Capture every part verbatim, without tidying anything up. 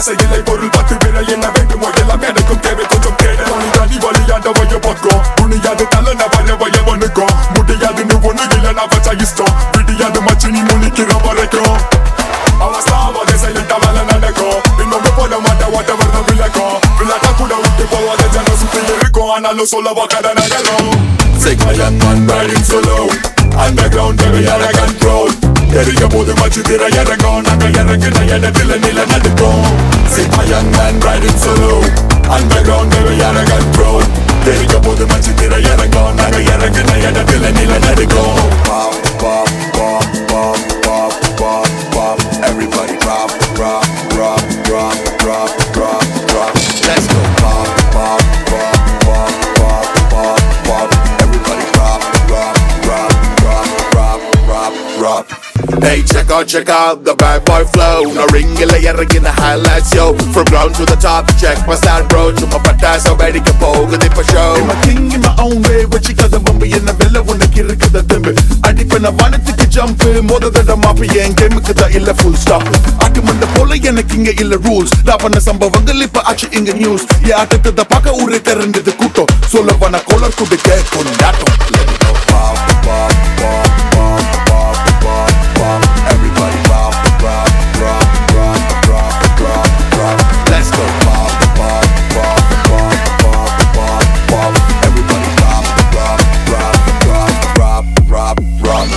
ஆசை இல்லை பொருள் பத்து விரல் என்ன வேண்டுமோ எல்லாம் எனக்கும் தேவை கொஞ்சம் தேட தனி வழியாண்ட வய பக்கம் துணியாது தலை நபய வயவனுக்கும் முடியாதுன்னு ஒண்ணு இல்ல நான் வச்சா இஷ்டம் விடியாது மச்சி நீ முழிக்கிற வரைக்கும் அவஸ்தாவாக சைலண்டா மேல நடக்கும் இன்னொன்னு போட மாட்டேன் whatever the விளக்கம் விளையாட்டா கூட விட்டு போவாத ஜனம் சுத்தி இருக்கும் ஆனாலும் சொல்லவா கடை நகரும் Take my young man riding solo Underground baby I control தெரிய போது மச்சு திர இறங்கும் நாங்க இறங்கின இடத்துல நில நடுக்கும் Take my young man riding solo Underground baby I control தெரிய போது மச்சு திர இறங்கும் நாங்க இறங்கின இடத்துல நில நடுக்கும் Pop pop pop pop pop pop pop Everybody drop drop drop drop drop drop drop Let's go pop pop pop pop pop pop pop Everybody drop drop drop drop drop drop drop Hey, check out, check out the bad boy flow. No ring illa erragi the highlights, yo. From ground to the top, check my style, bro. Chuma patta so ready to poga the show. I'm a king in my own way, but you got the bumby in the villa when the kirk the timber. I dip and I wanted to jump in, more than the mafia and game with the illa full stop. I come on the pole and the king illa rules. Lapana samba vangalippa achi in the news. Yeah, I took the paka ure terrende the kuto. Solo vana collar to the cake on that. Let it go, pop, pop, pop, pop, pop, pop, pop. Everybody drop, drop, drop, drop, drop, drop, drop. Let's go pop, pop, pop, pop, pop, pop, pop. Everybody drop, drop, drop, drop, drop, drop, drop.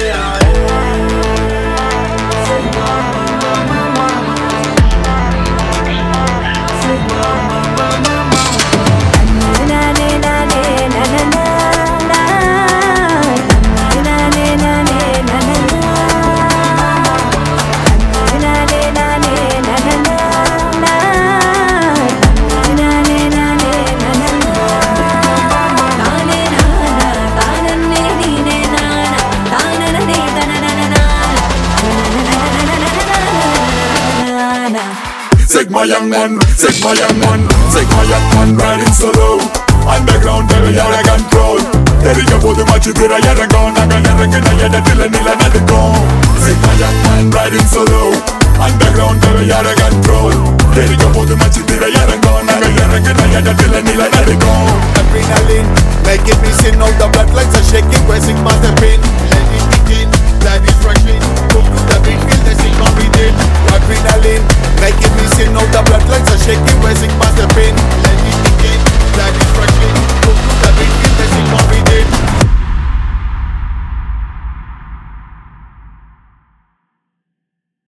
Take my young man, take my young man, take my young man riding solo Underground baby I control தெரிய போது மச்சு திர இறங்கும் நாங்க இறங்கின இடத்துல நில நடுக்கும் Take my young man riding solo Underground baby I control தெரிய போது மச்சு திர இறங்கும் நாங்க இறங்கின இடத்துல நில நடுக்கும் Adrenaline, making me sin, all the blood lines are shaking, pressing my step in